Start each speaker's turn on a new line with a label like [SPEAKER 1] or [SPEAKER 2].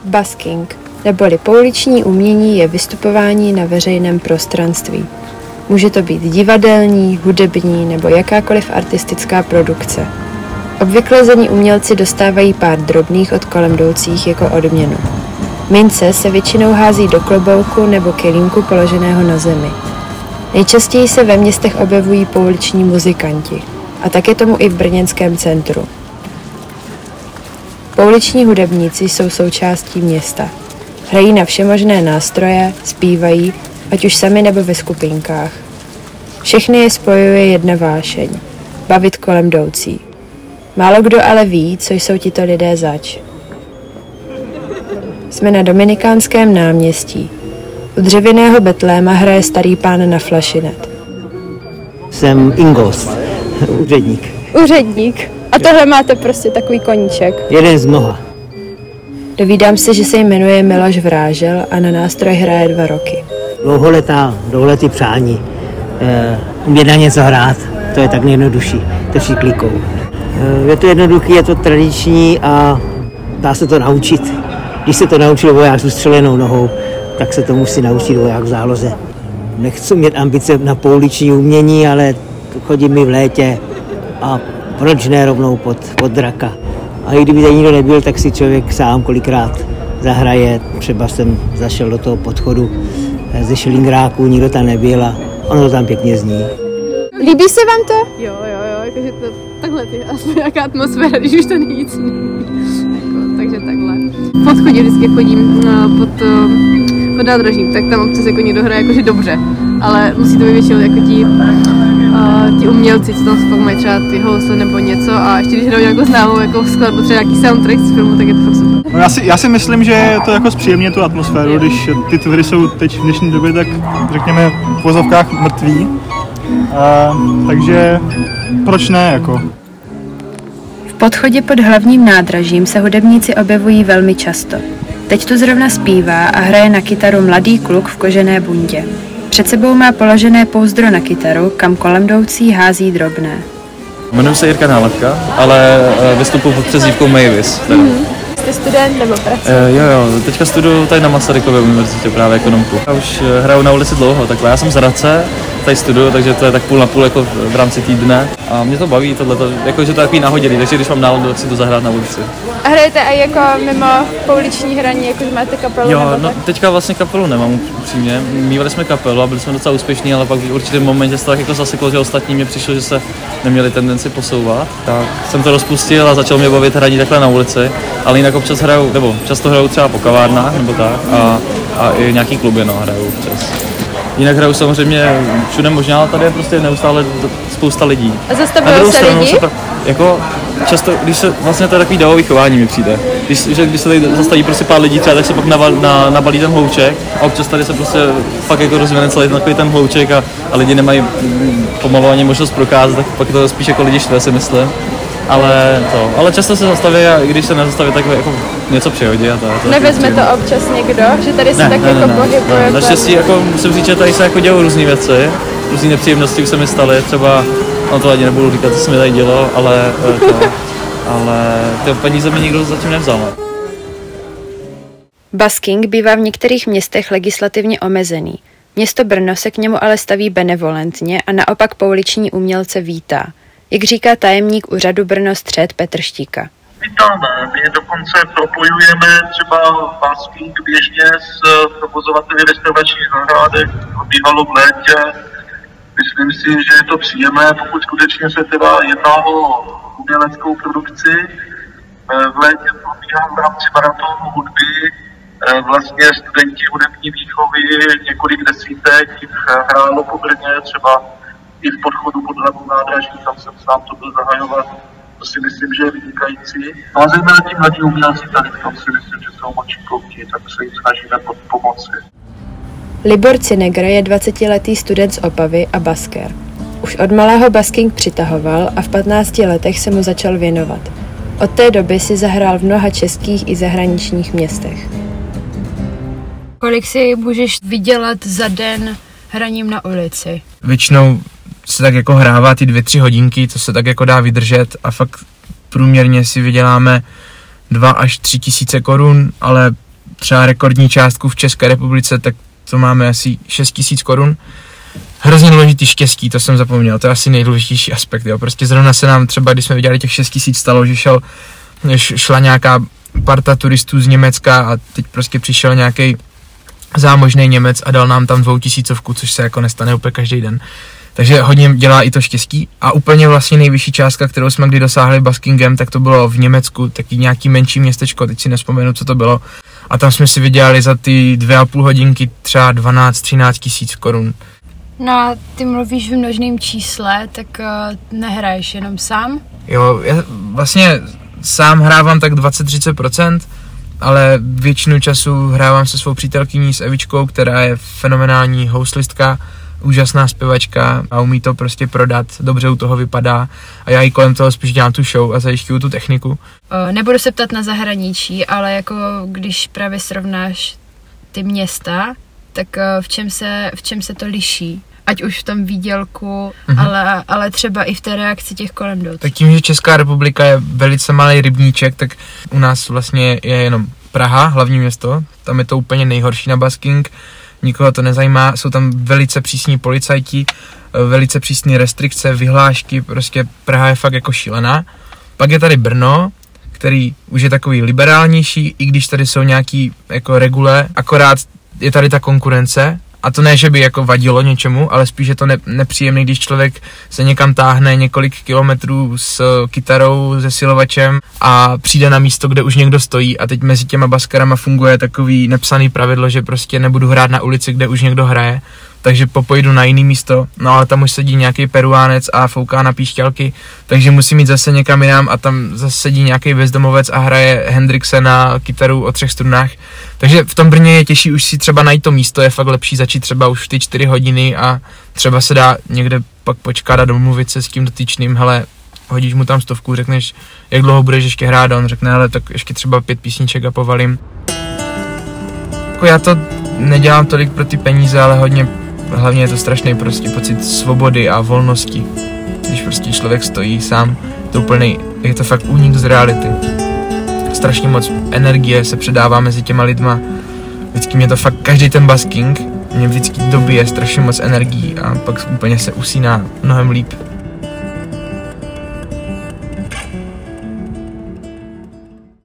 [SPEAKER 1] Busking, neboli pouliční umění, je vystupování na veřejném prostranství. Může to být divadelní, hudební nebo jakákoliv artistická produkce. Obvykle za ní umělci dostávají pár drobných od kolem jdoucích jako odměnu. Mince se většinou hází do klobouku nebo kelímku položeného na zemi. Nejčastěji se ve městech objevují pouliční muzikanti. A tak je tomu i v brněnském centru. Pouliční hudebníci jsou součástí města. Hrají na všemožné nástroje, zpívají, ať už sami nebo ve skupinkách. Všechny je spojuje jedna vášeň – bavit kolem jdoucí. Málo kdo ale ví, co jsou tito lidé zač. Jsme na Dominikánském náměstí. U dřevěného betléma hraje starý pán na flašinet.
[SPEAKER 2] Jsem Ingos, úředník.
[SPEAKER 1] Úředník? A tohle máte prostě takový koníček?
[SPEAKER 2] Jeden z mnoha.
[SPEAKER 1] Dovídám se, že se jmenuje Miloš Vrážel a na nástroj hraje 2 roky.
[SPEAKER 2] Dlouholetý přání. Umět na něco hrát, to je tak nejjednodušší, to všichni klikou. Je to jednoduchý, je to tradiční a dá se to naučit. Když se to naučil voják s ustřelenou nohou, tak se to musí naučit voják v záloze. Nechci mít ambice na pouliční umění, ale chodím mi v létě a proč ne rovnou pod draka. A i kdyby tady nikdo nebyl, tak si člověk sám kolikrát zahraje. Třeba jsem zašel do toho podchodu ze Šelingráku, nikdo tam nebyl a ono to tam pěkně zní.
[SPEAKER 1] Líbí se vám to?
[SPEAKER 3] Jo, jakože to takhle je aspoň nějaká atmosféra, když už to není nic jako, takže takhle. V podchodě vždycky chodím pod nádražím, tak tam občas jako někdo hraje jakože dobře, ale musí to být většinou jako ti umělci, co tam fakt mají třeba ty housle nebo něco a ještě když hrajou nějakou známou jako skladbu, třeba nějaký soundtrack z filmu, tak je to fakt super.
[SPEAKER 4] No já si myslím, že to jako zpříjemně tu atmosféru, když ty tvory jsou teď v dnešní době tak řekněme v vozovkách mrtví, takže proč ne jako?
[SPEAKER 1] V podchodě pod hlavním nádražím se hudebníci objevují velmi často. Teď tu zrovna zpívá a hraje na kytaru mladý kluk v kožené bundě. Před sebou má položené pouzdro na kytaru, kam kolem jdoucí hází drobné.
[SPEAKER 5] Jmenuji se Jirka Nálepka, ale vystupuji pod přezdívkou Mavis.
[SPEAKER 1] Jste student nebo pracujete?
[SPEAKER 5] Jo, teďka studuju tady na Masarykově univerzitě právě ekonomku. Já už hraju na ulici dlouho, takhle já jsem z Hradce, tady studuju, takže to je tak půl na půl jako v rámci týdne. A mě to baví tohleto, jako že to je takový nahodilý, takže když mám náladu, tak si to zahrát na ulici.
[SPEAKER 1] A hrajete i jako mimo pouliční hraní, jako že máte kapelu?
[SPEAKER 5] Jo, no teďka vlastně kapelu nemám upřímně. Mívali jsme kapelu a byli jsme docela úspěšní, ale pak v určitém momentě se to tak jako zaseklo, že ostatní mě přišlo, že se neměli tendenci posouvat. Tak jsem to rozpustil a začal mě bavit hraní takhle na ulici, ale jinak občas hraju, nebo často hraju třeba po kavárnách nebo tak a i nějaký kluby hraju občas. Jinak hraju samozřejmě všude možná, ale tady je prostě neustále spousta lidí.
[SPEAKER 1] A zastavují se lidi?
[SPEAKER 5] Jako často, když se, vlastně to je takový davový chování mi přijde. Když se tady zastaví prostě pár lidí třeba, tak se pak nabalí ten hlouček a občas tady se prostě fakt jako rozvine celý takový ten hlouček a lidi nemají pomalu ani možnost prokázat, tak pak je to spíš jako lidi štve, si myslím. Ale často se zastaví a když se nezastaví, tak jako něco přihodí a to.
[SPEAKER 1] Nevezme to občas někdo, že tady se tak jako pohybuje?
[SPEAKER 5] Naštěstí jako musím říct, že tady se jako dělou různé věci, různé nepříjemnosti už se mi staly, třeba, no to ani nebudu říkat, co se mi tady dělo, ale ty peníze mi nikdo zatím nevzal.
[SPEAKER 1] Busking bývá v některých městech legislativně omezený. Město Brno se k němu ale staví benevolentně a naopak pouliční umělce vítá. Jak říká tajemník úřadu Brno Střed Petr Štíka.
[SPEAKER 6] Vítáme, my dokonce propojujeme třeba busking běžně s provozovateli restauračních zahrádek, bývalo v létě. Myslím si, že je to příjemné, pokud skutečně se teda jedná o uměleckou produkci. V létě probíhá v rámci maratonu hudby, vlastně studenti hudební výchovy, několik desítek hrálo po Brně, třeba i v podchodu pod hlavou nádraží, tam jsem sám to byl zahajovat, to si myslím, že je vynikající. No a zejména ti mladí umělci tady v tom si myslím, že jsou močíkovní, tak se jim snažíme pomoci.
[SPEAKER 1] Libor Cinegr je 20letý student z Opavy a basker. Už od malého busking přitahoval a v 15 letech se mu začal věnovat. Od té doby si zahrál v mnoha českých i zahraničních městech. Kolik si můžeš vydělat za den hraním na ulici?
[SPEAKER 7] Většinou se tak jako hrává ty 2-3 hodinky, to se tak jako dá vydržet a fakt průměrně si vyděláme 2 až 3 tisíce korun, ale třeba rekordní částku v České republice, tak to máme asi 6 000 korun. Hrozně důležitý štěstí, to jsem zapomněl, to je asi nejdůležitější aspekt, jo. Prostě zrovna se nám třeba, když jsme viděli těch 6 000, stalo, že šla nějaká parta turistů z Německa a teď prostě přišel nějaký zámožný Němec a dal nám tam 2000, což se jako nestane úplně každý den. Takže hodně dělá i to štěstí a úplně vlastně nejvyšší částka, kterou jsme kdy dosáhli baskingem, tak to bylo v Německu, taky nějaký menší městečko, teď si nevzpomenu, co to bylo. A tam jsme si vydělali za ty 2,5 hodinky třeba 12-13 000 korun.
[SPEAKER 1] No a ty mluvíš v množném čísle, tak nehraješ jenom sám?
[SPEAKER 7] Jo, já vlastně sám hrávám tak 20-30%, ale většinu času hrávám se svou přítelkyní s Evičkou, která je fenomenální houslistka, úžasná zpěvačka a umí to prostě prodat, dobře u toho vypadá a já i kolem toho spíš dělám tu show a zajišťuju tu techniku.
[SPEAKER 1] Nebudu se ptat na zahraničí, ale jako když právě srovnáš ty města, tak v čem se to liší? Ať už v tom výdělku, ale třeba i v té reakci těch kolem jdoucích.
[SPEAKER 7] Tak tím, že Česká republika je velice malý rybníček, tak u nás vlastně je jenom Praha, hlavní město, tam je to úplně nejhorší na basking, nikoho to nezajímá, jsou tam velice přísní policajti, velice přísné restrikce, vyhlášky, prostě Praha je fakt jako šílená. Pak je tady Brno, který už je takový liberálnější, i když tady jsou nějaký jako regule, akorát je tady ta konkurence. A to ne, že by jako vadilo něčemu, ale spíš je to nepříjemný, když člověk se někam táhne několik kilometrů s kytarou, se silovačem a přijde na místo, kde už někdo stojí a teď mezi těma baskerama funguje takový nepsaný pravidlo, že prostě nebudu hrát na ulici, kde už někdo hraje, takže popojdu na jiný místo, no ale tam už sedí nějaký Peruánec a fouká na píšťalky, takže musím jít zase někam jinam a tam zase sedí nějaký bezdomovec a hraje Hendrixe na kytaru o 3 strunách. Takže v tom Brně je těžší už si třeba najít to místo, je fakt lepší začít třeba už v ty 4 hodiny a třeba se dá někde pak počkat a domluvit se s tím dotyčným, hele, hodíš mu tam 100, řekneš, jak dlouho budeš ještě hrát a on řekne, hele, tak ještě třeba 5 písniček a povalím. Jako já to nedělám tolik pro ty peníze, ale hlavně je to strašný prostě pocit svobody a volnosti. Když prostě člověk stojí sám, je to fakt únik z reality. Strašně moc energie se předává mezi těma lidma. Vždycky mě to fakt, každý ten basking mě vždycky dobije strašně moc energií a pak úplně se usíná mnohem líp.